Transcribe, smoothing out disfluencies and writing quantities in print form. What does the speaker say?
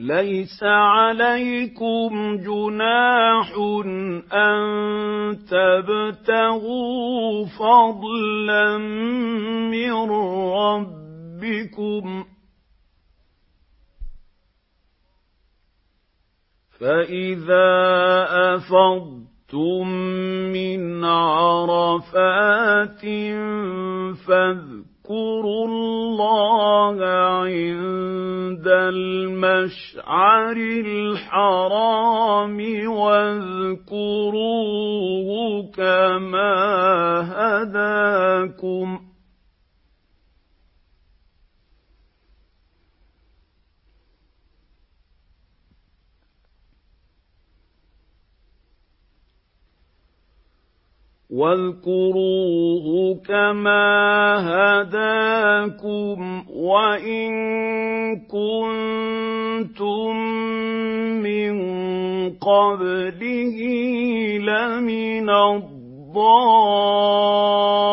ليس عليكم جناح أن تبتغوا فضلا من ربكم فإذا أفضتم من عرفات فاذكروا الله عند المشعر الحرام واذكروه كما هداكم وَإِن كُنتُم مِّن قَبْلِهِ لَمِنَ الضَّالِّينَ